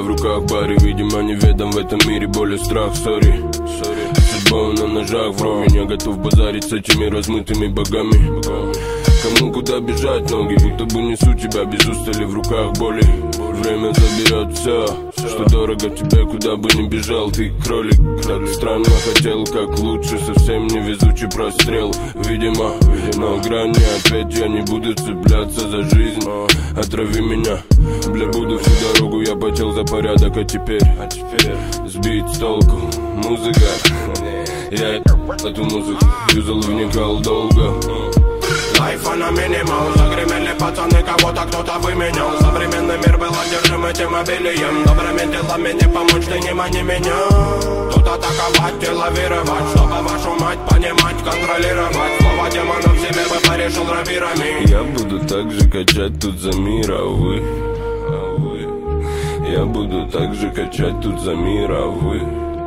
в руках баре. Видимо, неведом в этом мире боль и страх. Сори, судьба на ножах в ровень. Я готов базарить с этими размытыми богами. Кому куда бежать ноги, будто бы несу тебя без устали в руках боли. Время заберет все, что дорого тебе, куда бы ни бежал. Ты кролик, так странно хотел, как лучше. Совсем невезучий прострел, видимо. Но грани, ответь, я не буду цепляться за жизнь. Отрави меня, бля, буду всю дорогу. Я потел за порядок, а теперь сбить с толку. Музыка, я эту музыку юзал, вникал долго. Лайфа на минимал, загремели пацаны, кого-то кто-то выменял. Современный мир был одержим этим обилием. Добрыми делами не помочь, ты не мани меня. Тут атаковать и лавировать, чтобы вашу мать понимать, контролировать. Слово демона в себе бы порешил равирами. Я буду так же качать тут за мир, а вы? Я буду так же качать тут за мир, а вы?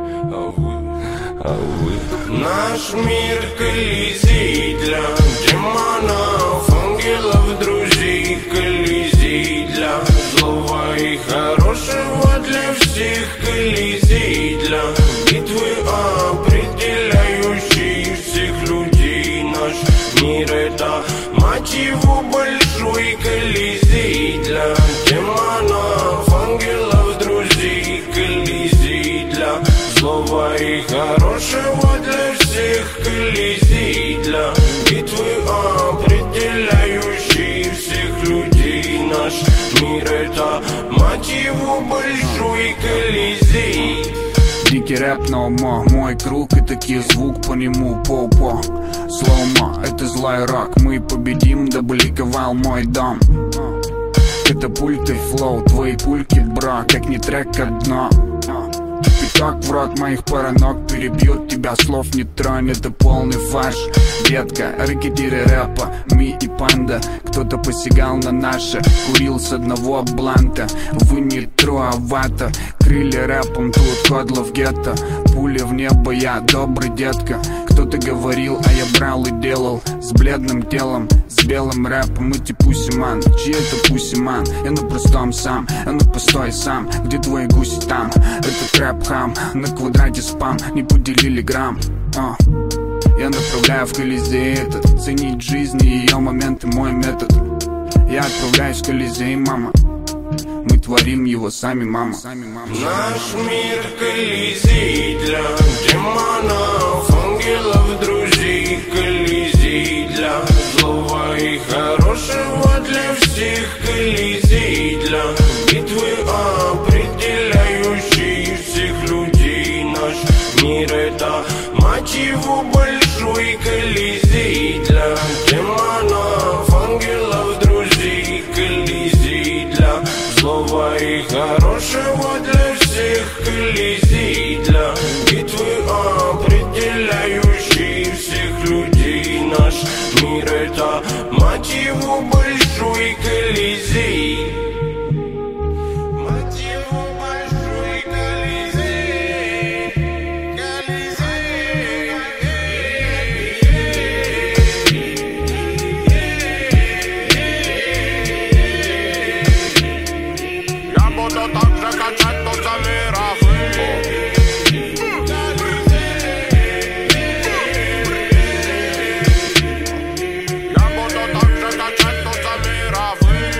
Наш мир колизей для демонов, ангелов, друзей. Колизей для злого и хорошего, для всех. Колизей для битвы, определяющей всех людей. Наш мир — это, мать его, большой колизей для демонов, ангелов, друзей. Колизей для злого и хорошего, для всех. Колизей для битвы, определяющей всех людей. Наш мир — это, мать его, большой колизей. Дикий рэп на ума, мой круг и такие звук по нему. По-по, слоума, это злой рок. Мы победим, дабы ликовал мой дом. Катапульты, флоу, твои пульки, бро, как не трек, а дно. Пятак в рот моих параног перебьют тебя, слов не тронь, это полный фарш. Детка, ракетиры рэпа, ми и панда. Кто-то посягал на наше, курил с одного бланта. Вы не труавато, крыли рэпом, тут кодлов гетто. Пули в небо, я добрый детка. Кто-то говорил, а я брал и делал. С бледным телом, с белым рэпом. Эти пусиман, чьи это пусиман? Я на простом сам, я на постой сам. Где твои гуси там? Это трэп-хам, на квадрате спам. Не поделили грамм. Я направляю в Колизей этот. Ценить жизнь и ее моменты, мой метод. Я отправляюсь в Колизей, мама. Мы творим его сами, мама. Наш мир колизей для демонов, ангелов, друзей. Колизей для злого и хорошего, для всех. Колизей для битвы, определяющей всех людей. Наш мир — это, мать его, большой колизей для демонов, ангелов, друзей. Колизей для злого и хорошего, для всех. Колизей для битвы, определяющей всех людей. Наш мир — это, мать его, большой колизей. Мать его, большой колизей. Я буду так же качать тут за мира. Я буду так же качать тут за мира.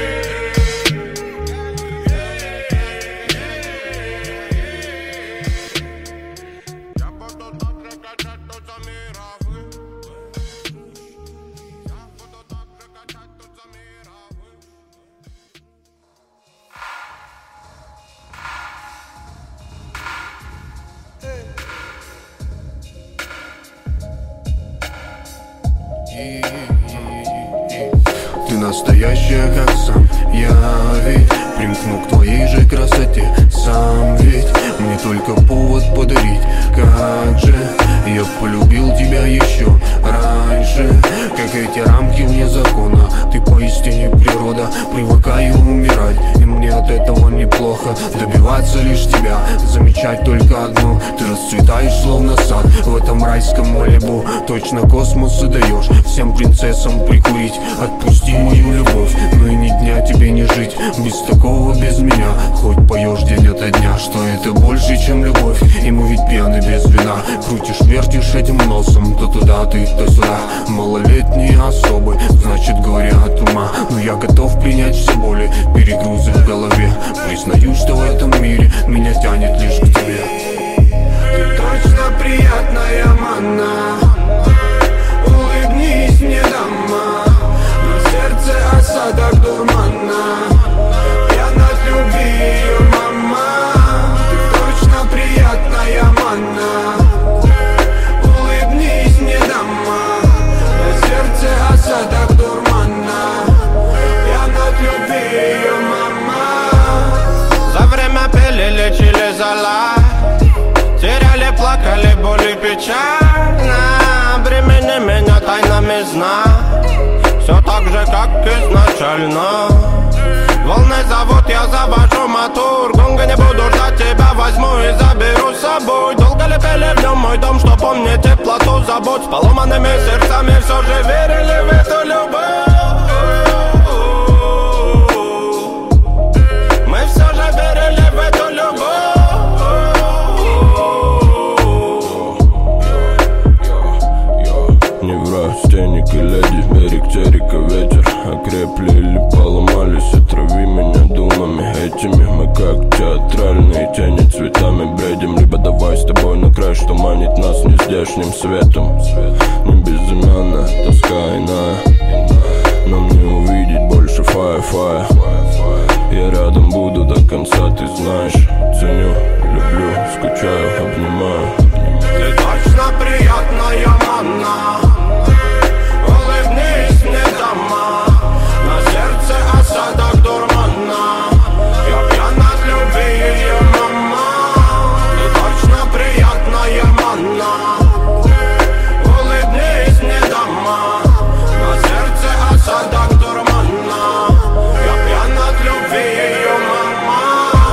Я буду так же качать тут за мира. Я буду так же качать тут за мира. Ты настоящая, как сам я ведь примкну к твоей же красоте сам ведь. Мне только повод подарить. Как же я полюбил тебя еще раньше. Как эти рамки вне закона. Ты поистине природа. Привыкаю умирать, и мне от этого неплохо. Добиваться лишь тебя, замечать только одно. Ты расцветаешь, словно сад в этом райском Малибу. Точно космосу даешь всем принцессам прикурить. Отпусти мою любовь, ну и ни дня тебе не жить без такого, без меня. Хоть поешь день ото дня, что это больше, чем любовь. И мы ведь пьяны без вина. Крутишь, вертишь этим носом, то туда ты, то сюда. Малолетние особы, значит горе от ума. Но я готов принять все боли, перегрузы в голове. Признаю, что в этом мире меня тянет лишь к тебе. Ты точно приятная манна. Улыбнись мне, дама. На сердце осадок дурмана. Пьян от любви ее мама. Ты точно приятная манна. Улыбнись мне, дама. На сердце осадок дурмана. Пьян от любви ее мама. За время пили, лечили зала. Теряли, плакали, боли, печально. Бремени меня тайнами сна. Все так же, как изначально. Волны зовут, я завожу мотор. Гонга не буду ждать, тебя возьму и заберу с собой. Долго ли пели в нем мой дом, что помнит теплоту забот. С поломанными сердцами все же верили в эту любовь. Мы все же верили в эту любовь. Неврастенник и леди, берег терека, ветер. Окрепли или поломались, отрави меня думами этими. Мы как театральные тени, цветами бредим. Либо давай с тобой на край, что манит нас нездешним светом. Не безымянная, тоска иная. Нам не увидеть больше фая. Я рядом буду до конца, ты знаешь. Ценю, люблю, скучаю, обнимаю. Ты точно приятная манна. Улыбнись мне, дама. На сердце осадок дурмана. Я пьян от любви ее мама. Ты точно приятная манна. Улыбнись мне, дама. На сердце осадок дурмана. Я пьян от любви ее мама.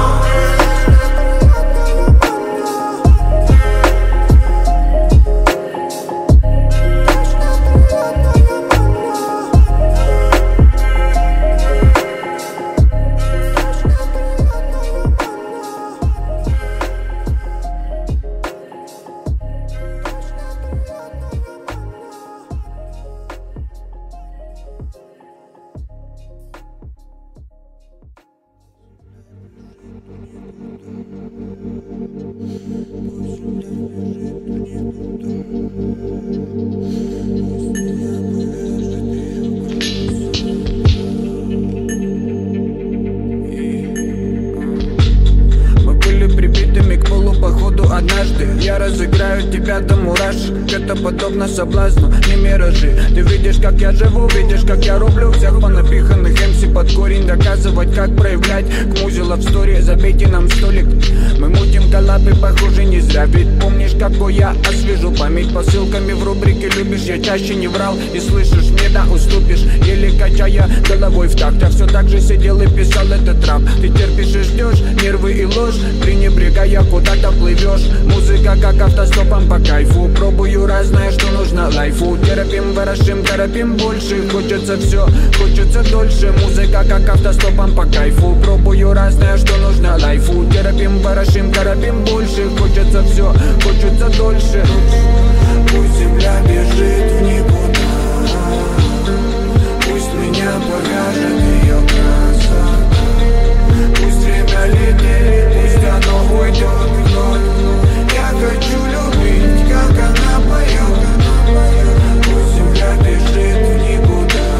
тебя до мурашек. Это подобно соблазну, не миражи. Ты видишь, как я живу, видишь, как я рублю всех понапиханных МС под корень. Доказывать, как проявлять к музе лавстори. Забейте нам столик, мы мутим коллабы, похоже, не зря. Ведь помнишь, какой я освежу память посылками в рубрике «Любишь», я чаще не врал. И слышишь, мне да уступишь, еле качая головой в такт. Я все так же сидел и писал этот рэп. Ты терпишь и ждешь, нервы и ложь, пренебрегая, куда-то плывешь. Музыка как автостопом по кайфу. Пробую разное, что нужно лайфу. Терпим, ворошим, торопим больше. Хочется все, хочется дольше. Музыка как автостопом по кайфу. Пробую разное, что нужно лайфу. Терпим, ворошим, торопим больше. Хочется все, хочется дольше. Пусть земля бежит в никуда, пусть меня повяжет ее красота. Пусть время летит, пусть оно уйдет вновь. Я хочу любить, как она поет. Пусть земля бежит в никуда,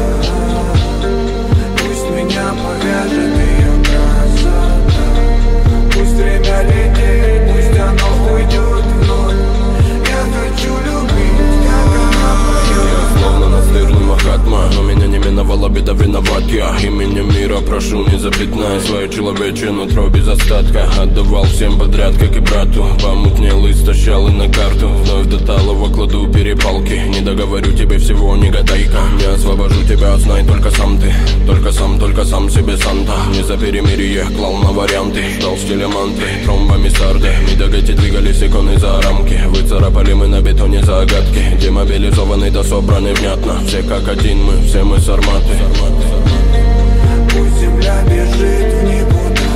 пусть меня повяжет ее красота. Пусть время летит, пусть оно уйдет вновь. Я хочу любить, как она поет. Я словно настырный Махатма, но меня не миновала беда, виноват я. Именем мира прошу, не запятнай свое человечье нутро без остатка. Отдавал всем подряд, как и брату. Помутнел, истощал и на карту. Вновь до талого кладу перепалки. Не договорю тебе всего ничего не гадай-ка. Не освобожу тебя, знай только сам ты. Только сам себе Санта. Не за перемирие, клал на варианты. Ждал стиля манты, тромбами сарды. Медогати двигались иконы за рамки. Выцарапали мы на бетоне загадки. Демобилизованы да собраны внятно. Все как один мы, все мы сарматы. Пусть земля бежит в никуда,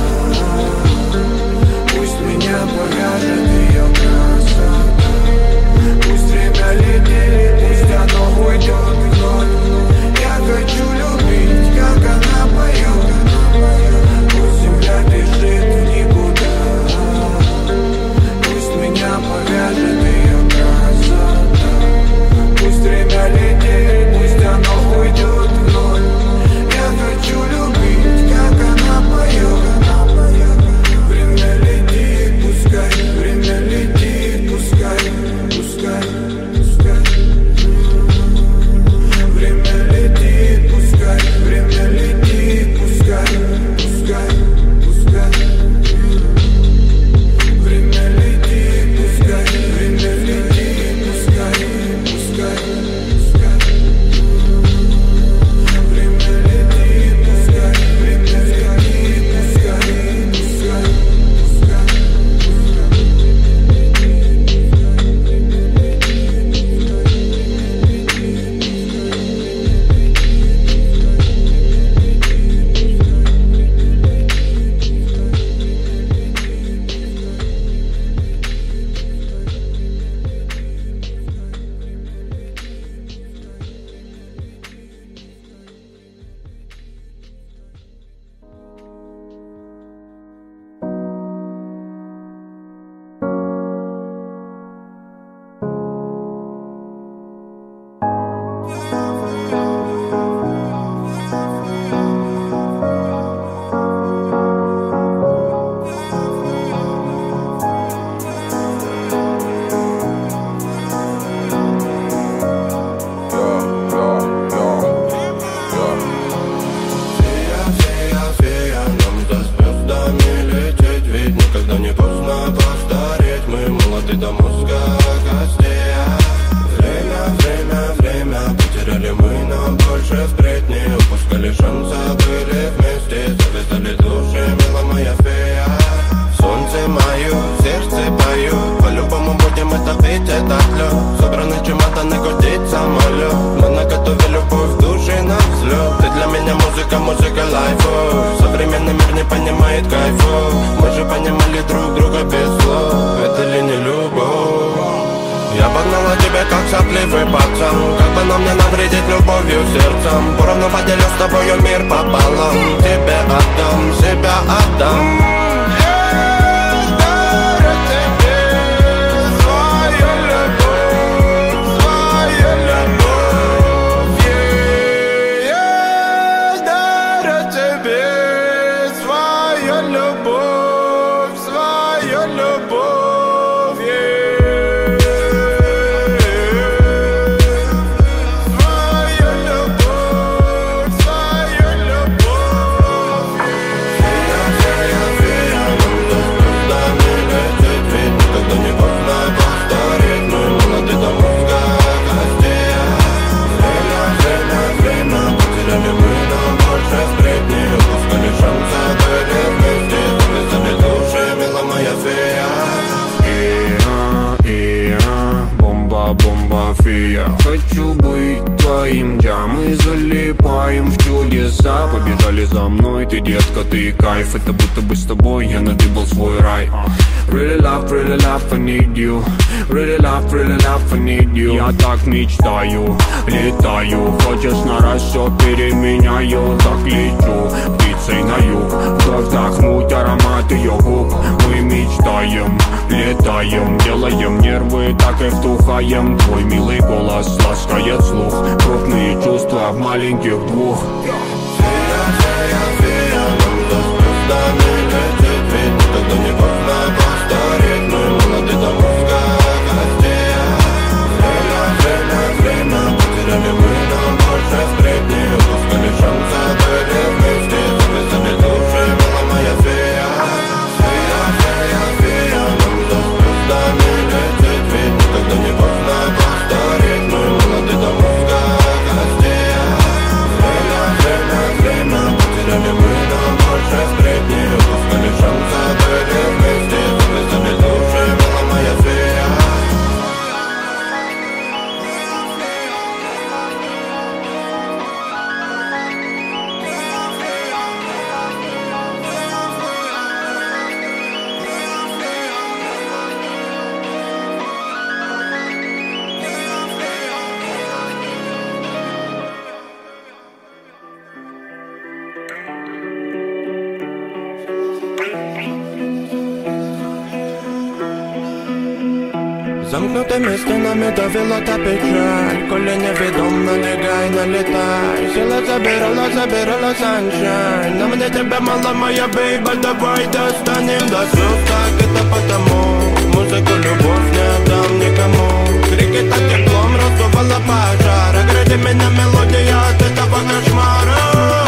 пусть меня повяжет ее красота. Пусть время летит, пусть оно уйдет вновь. Я хочу любить, как она поет. Пусть земля бежит в никуда, пусть меня повяжет ее красота. Пусть время летит, пусть оно уйдет вновь. Я хочу любить, как она поет. Время летит, пускай, время летит, пускай, пускай, пускай. Время летит, пускай, время летит, пускай, пускай, пускай. Время летит, пускай, время летит, пускай, пускай, пускай. Время летит, пускай, время летит, пускай, пускай, пускай. Хочу быть твоим, да мы залипаем в чудеса. Побежали за мной, ты детка, ты кайф. Это будто бы с тобой я надыбал свой рай. Really love, I need you. Really love, I need you. Я так мечтаю, летаю. Хочешь на раз, все переменяю. Так лечу, птицей на юг. Вновь вдохнуть аромат ее губ. Мы мечтаем, летаем. Делаем нервы, так и втухаем. Твой милый голос ласкает слух. Крупные чувства в маленьких двух. Никогда не поздно повторить, мы молоды до мозга костей. Время, потеряли мы, но больше впредь не упускали шанса. Были вместе, завязали души, мила моя фея. Фея, нам за звездами лететь, ведь никогда не поздно повторить, мы молоды до мозга. Замкнутыми стенами давила та печаль, коли невідом налегай, налетай. Сила забирала sunshine, но мне тебя мало, моя бейба, давай достанем до слез. Так это потому, музыку любовь не отдам никому. Крики так теплом раздувала пожар, огради меня мелодия от этого кошмара.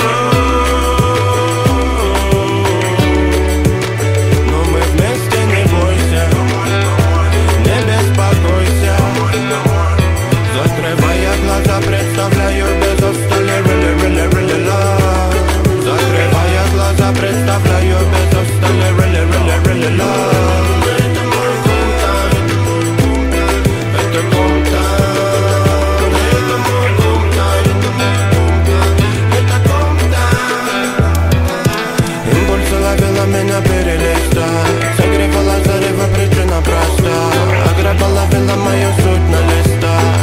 Но мы вместе, не бойся, не беспокойся. Закрывая глаза, представляю без устали, really, really love. Закрывая глаза, представляю без устали, really, really love. Это мой кумтан, это кумтан, это мой кумтан, это кумтан. Импульсы ловила меня перелистать, согревала зарево, причина проста. Ограба ловила мою суть на листах.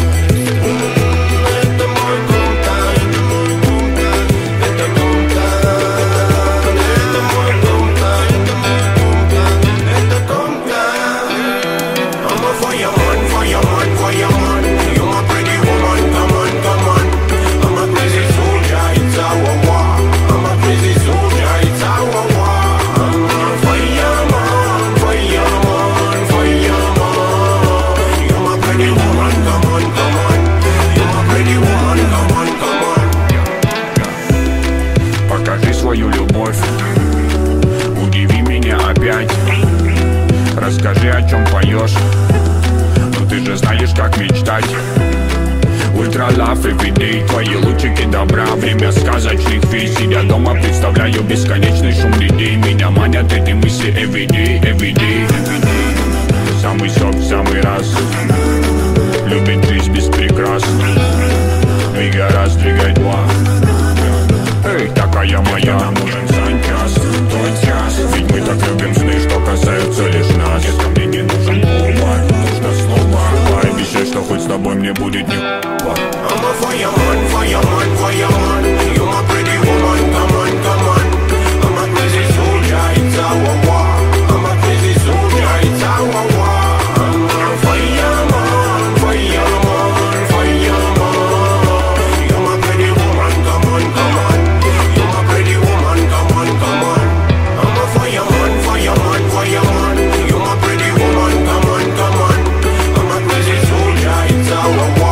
Расскажи, о чем поешь. Ну ты же знаешь, как мечтать. Ультра лав everyday, твои лучики добра, время сказочных вещей. Сидя дома, представляю бесконечный шум людей. Меня манят эти мысли everyday, everyday. Самый сок, самый раз. Любит жизнь без прикрас. Двигай раз, двигай два. Эй, такая моя, нам нужен санчас, тот час. Ведь мы так любим сны, что касаются лишь нас. Если мне не нужен повод, нужно слово. Пообещай, что хоть с тобой мне будет не I'm a fireman, fireman, fireman. You my pretty woman, come on, come on. I'm a crazy soldier, it's our war. I'm a crazy soldier, it's our war. I'm a fireman, fireman, fireman. You my pretty woman, come on, come on. You my pretty woman, come on, come on. I'm a fireman, fireman, fireman. You my pretty woman, come on, come on. I'm a crazy soldier, it's our war.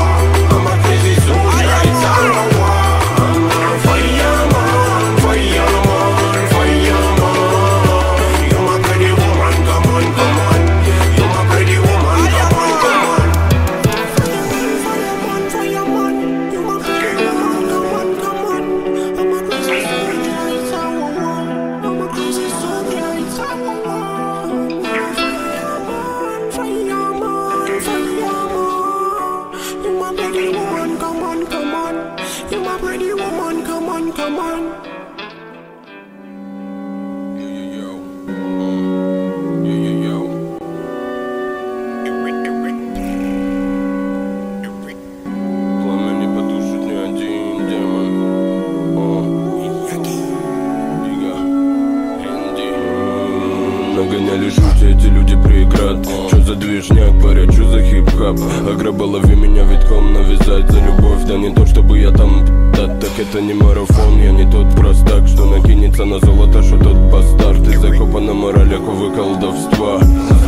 Нагоняли жути эти люди преград. Чё за движняк, паря, чё за хип-хап? Ограба, лови меня витком, навязать за любовь. Да не то, чтобы я там так это не марафон. Я не тот простак, что накинется на золото, что тот бастард. Ты закопан на моралях, увы, колдовства.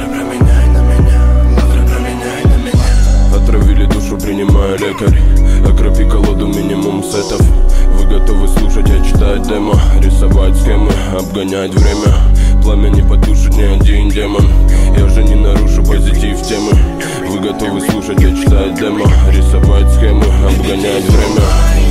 Отравили душу, принимая лекарь. Окропи колоду, минимум сетов. Вы готовы слушать, я читать демо. Рисовать схемы, обгонять время. Пламя не потушит ни один демон. Я же не нарушу позитив темы. Вы готовы слушать, я читать демо. Рисовать схемы, обгонять время.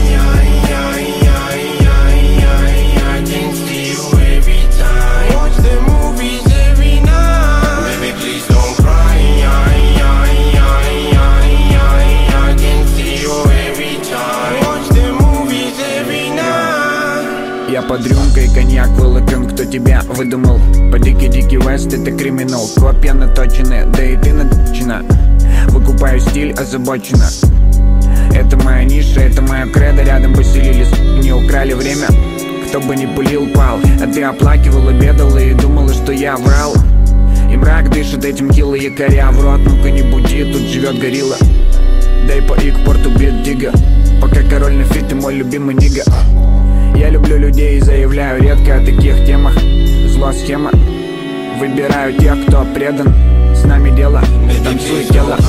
Я под рюмкой коньяк вылокан, кто тебя выдумал? По дикий вест это криминал. Копья наточены, да и ты наточена. Выкупаю стиль, озабочена. Это моя ниша, это моя кредо. Рядом поселились, не украли время. Кто бы ни пулил, пал. А ты оплакивала, бедала и думала, что я врал. И мрак дышит этим кило якоря в рот. Ну-ка не буди, тут живет горилла. Дай по ик порту бит дига. Пока король на фите, мой любимый нига. Я люблю людей и заявляю редко о таких темах. Зло схема. Выбираю тех, кто предан. С нами дело, танцуй тело.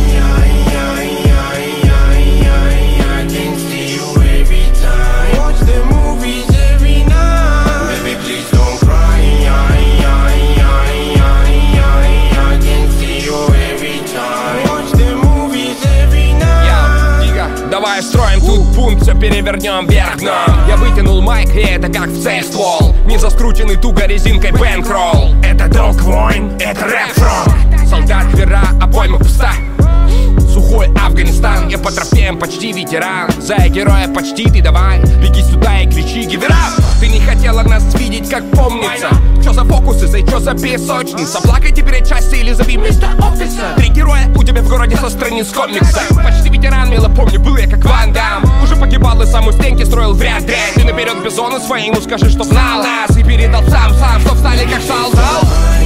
Давай строим тут пункт, все перевернем вверх дном. Я вытянул майк, и это как в цель ствол. Не заскрученный туго резинкой бэнкролл. Это долг войн, это рэп-фронт. Солдат вера, обойма пуста. Сухой Афганистан, я по трофеям почти ветеран. За героя почти ты давай, беги сюда и кричи гивера. Ты не хотела нас видеть, как помнится. Чё за фокусы, чё за песочница? Плакайте перед частью или зови мистер офисер. 3 героя у тебя в городе со страниц комикса. Почти ветеран, мило помню, был я как Ван Дам. Уже погибал и сам у стенки строил вряд дрянь. Ты наперед бизону своему скажи, чтоб знал нас. И передал сам, чтоб стали как солдат.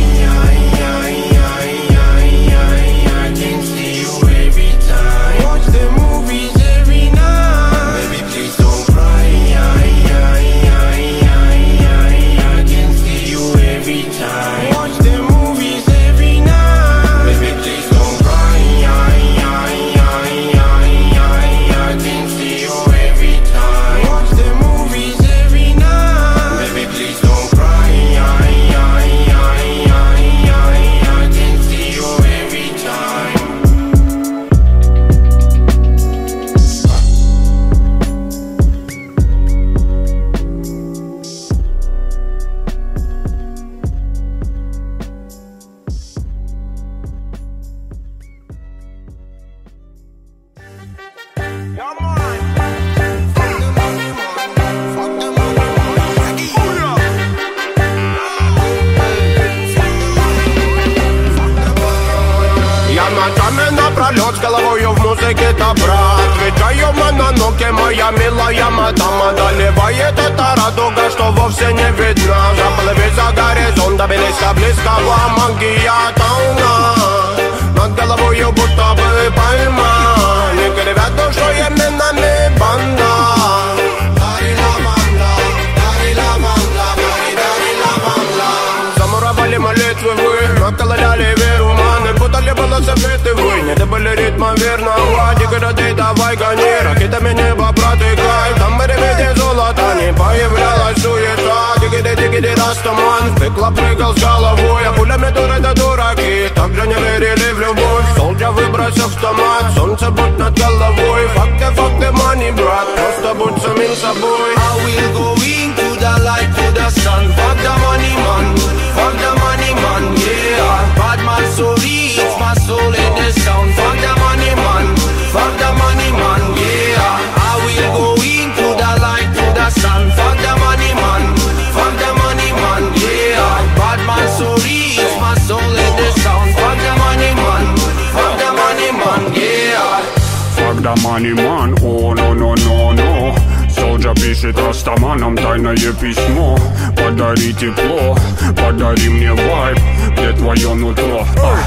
С головою в музыке добра. Отвечаю в мононуке, моя милая мадама. Доливает эта радуга, что вовсе не видна. Заплыви за горизонта, близко-близкого магия тауна. Над головою будто бы пальма. Не кривят душой именами банда. Дари лаванда, дари лаванда, дари лаванда. Замуровали молитвы вы, накололяли веру маны. Путали было забиты вы, не добыли ритма верного. Деграды давай гони, ракетами небо протыкай. Там в ребете золота не появлялась суета. Дигиди растаман, стекла прыгал с головой. А пулями дуры-то дураки, также не верили в любовь. Солдя выбросил автомат, солнце будь над головой. Факты, money, брат, просто будь самим собой. I will go into the light, to the sun. Fuck the money man, fuck the money man, yeah. Bad man so rich, my soul in the sound. Fuck the money man, fuck the money man, yeah. I will go into the light, to the sun. Fuck the money man, fuck the money man, yeah. Bad man so rich, my soul in the sound. Fuck the money man, fuck the money man, yeah. Fuck the money man, oh no no no no. Солджа пишет растаманам тайное письмо. Подари тепло, подари мне вайб, где твое нутро.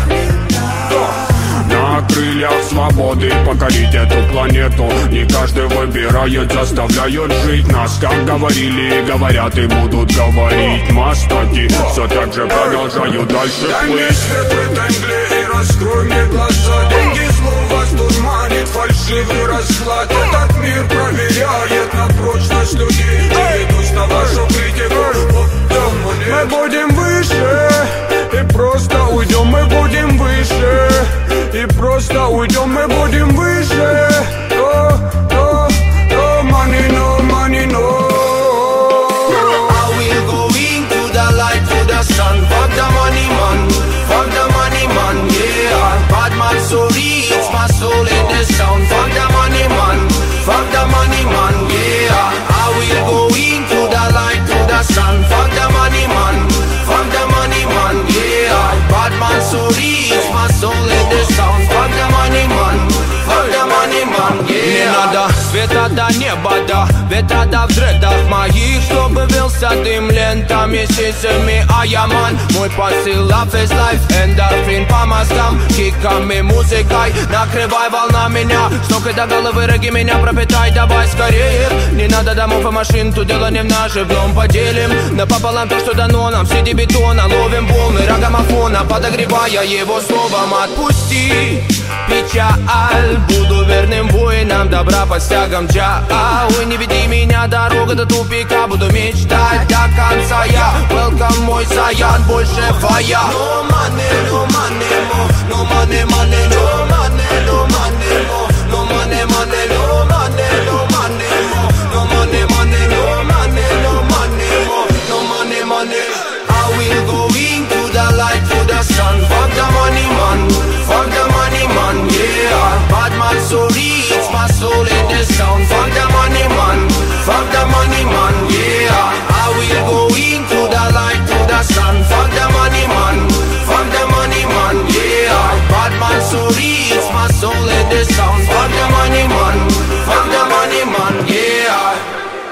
На крыльях свободы покорить эту планету. Не каждый выбирает, заставляют жить нас. Как говорили и говорят и будут говорить мастаки. Все так же продолжаю дальше плыть. Дай мне свет в этой мгле и раскрой мне глаза. Деньги зло вас дурманит, фальшивый расклад. Этот мир проверяет на прочность людей. Ведусь на вашу критику. Мы будем выше и просто уйдем. Мы будем выше и просто уйдем. Мы будем выше. No money, no money, no. I will go into the light, to the sun. Fuck the money man, fuck the money man, yeah. Bad man so rich, my soul in the sound. Fuck the money man, fuck the money man, yeah. I will go into the light, to the sun. Fuck the money man, fuck the money man, yeah. Bad man so rich, my soul in the sound. Fuck the money man, fuck the money man, yeah. Не надо света до неба, до ветра до в дредах моих, чтобы вился золотым лентам месяцами, а я ман. Мой посыл love is life, эндорфин по мозгам, киками, музыкой, накрывай волна меня. С ног и до головы роги меня пропитай, давай скорее. Не надо домов и машин, тут дело не в наживном. Поделим напополам то, что дано нам, среди бетона ловим волны рогомофона, подогревая его словом. Отпусти печаль, буду верным воинам добра по стягам джа. Ой, не веди меня, дорога до тупика, буду мечтать до конца я. Welcome, мой саян, больше фая. No money, no money, no money, money, no money, no money, no money, money, no money, no money, no money, money, no money, no money, no money, money. I will go into the light, to the sun. Fuck the money, man. Fuck the money, man. Yeah, bad man, sorry, it's my soul in the sound. Fuck the money, man. Fuck the money, man. Yeah, I will go into the light, to the sun. Fuck the money, man. Fuck the money, man. Yeah, bad man, sorry, it's my soul in the sound. Fuck the money, man. Fuck the money, man. Yeah.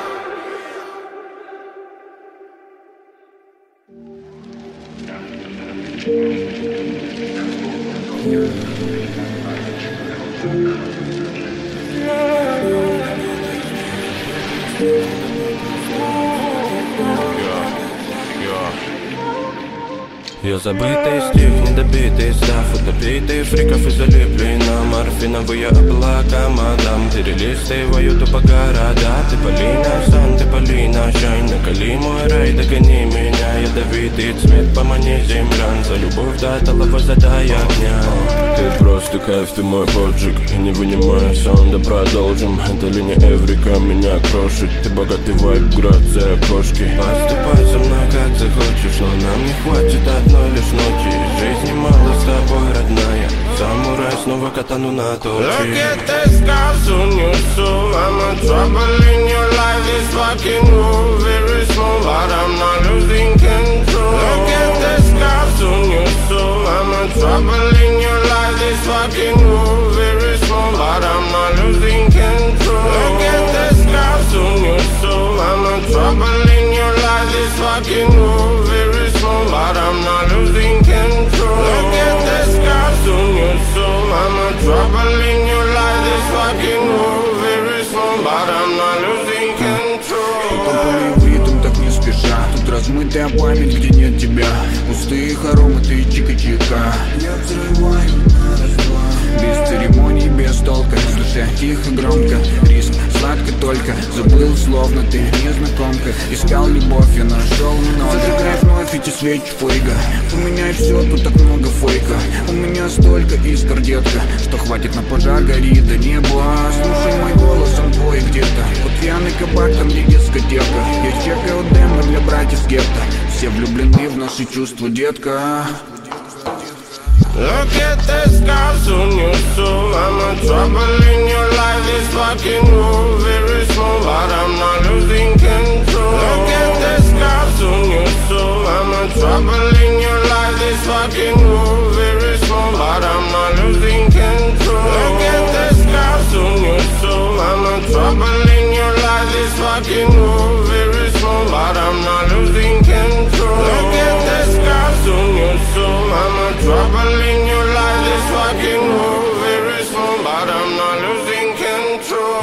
Я забытый стих, недобитый став, утопитый фриков и залипли на морфиновые облака, мадам. Перелистываю тупо города. Ты Полина, сан, ты Полина, шайн. Накали мой рай, догони меня. Ядовитый цвет, помани землян. За любовь до талого задай огня. Ты просто кайф, ты мой поджиг. И не вынимай саунда, продолжим. Это линия Эврика меня крошит. Ты богатый вайб, град за окошки. Поступай со мной как захочешь, но нам не хватит одной лишь ночи. Жизни мало с тобой, родная. Самурай, снова катану на точи. Look at the scars on your soul. I'm a trouble in your life. This fucking world very small, but I'm not losing control. Look at the scars on your soul. I'm a trouble in your life. This fucking world very small, but I'm not losing control. Look at the scars on your soul. I'm a trouble in your life. This fucking world very small, but I'm not losing control. Look at the scars on your soul. I'm a trouble in your life. This fucking world very small, but I'm not losing control. Потом ритм так не спеша. Тут размытая память, где нет тебя. Пустые хоромы, ты чика-чика. Я взрываю на раз-два. Без церемоний, без толка. В душе тихо, громко. Риск сладко только. Забыл, словно ты незнакомка. Искал любовь, я нашел ноль. Закрывай вновь эти свечи фейга. Поменяй все, тут так много фейка. У меня столько искр, детка, что хватит на пожар, гори до неба. Слушай мой голос, он твой где-то. Вот пьяный кабак, там где дискотека. Я чекаю демы для братьев гетто. Все влюблены в наши чувства, детка. Look at the scars on your soul. I'm a trouble in your life. This fucking world very small, but I'm not losing control. Look at the scars on your soul. I'm a trouble in your life. This fucking world very small, but I'm not losing control. Look at the scars on your soul. I'm a trouble in your life. This fucking world very small, but I'm not losing control. Look at the scars on your soul. I'm a trouble in your life. This fucking world very small, but I'm not losing control.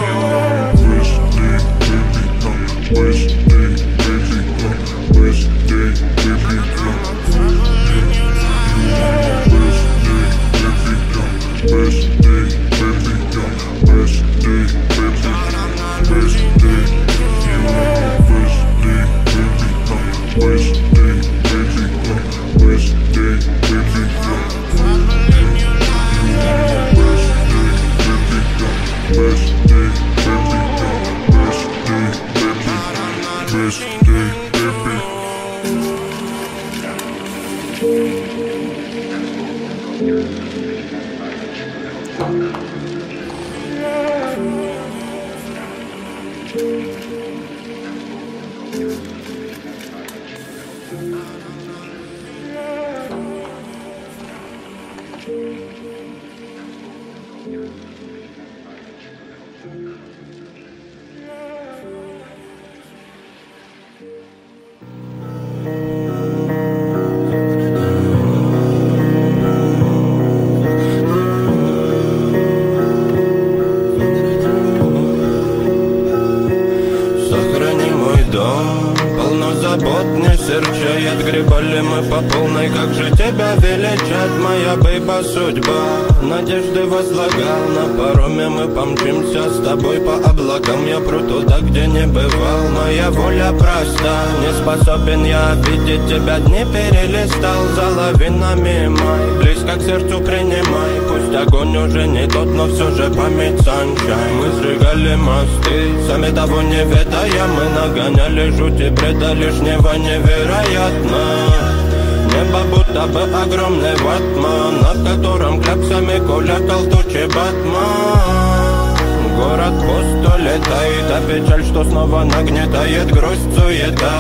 серчает. Гребали мы по полной, как же тебя величать, моя бейба судьба. Надежды возлагал, на пароме мы помчимся с тобой по облакам. Я пру туда, где не бывал, моя воля проста. Не способен я видеть тебя, дни перелистал за лавинами май. Близко к сердцу принимай, пусть огонь уже не тот, но все же память санчай. Мы сжигали мосты, сами того не ведая, мы нагоняли жуть и бреда лишнего невероятно. Небо будто бы огромный ватман, над которым кляксами кулякал тучи Батман. Город пусто летает, а печаль, что снова нагнетает грусть, суета.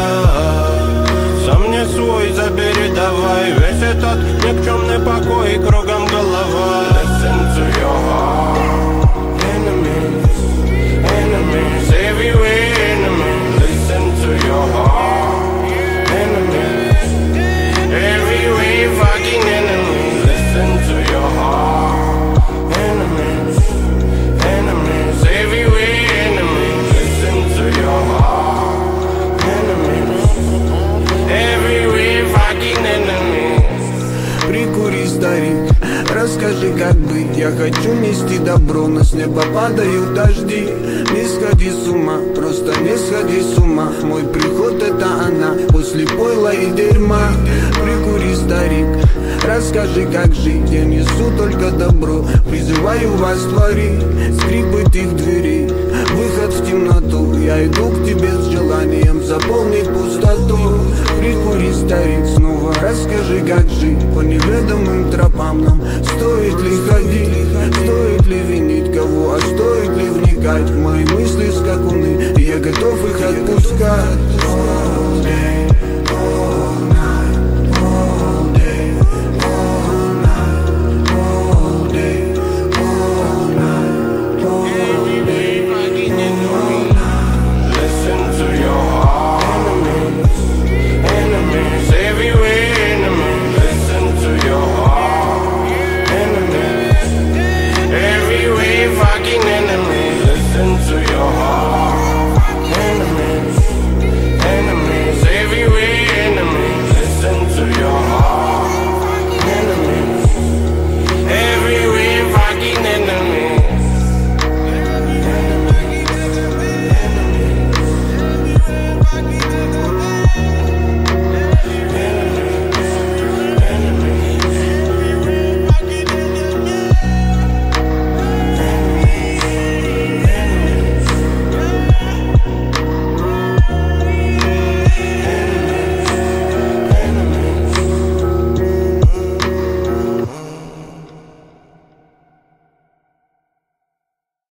Сам не свой, забери давай весь этот никчемный покой, кругом голова. Listen to your heart. Enemies, enemies, everywhere enemies. Listen to your heart. Enemies, everywhere fucking enemies. Listen to your heart. Enemies, enemies, everywhere enemies. Listen to your heart. Enemies, everywhere fucking enemies. Прикури, старик, расскажи, как быть. Я хочу нести добро, но с неба падают дожди. Не сходи с ума, просто не сходи с ума. Мой приход это она, после пойла и дерьма. Прикури, старик, расскажи, как жить. Я несу только добро, призываю вас творить. Скрипы их дверей, выход в темноту. Я иду к тебе с желанием заполнить пустоту. Прикури, старик, снова расскажи, как жить. По неведомым тропам нам стоит ли ходить.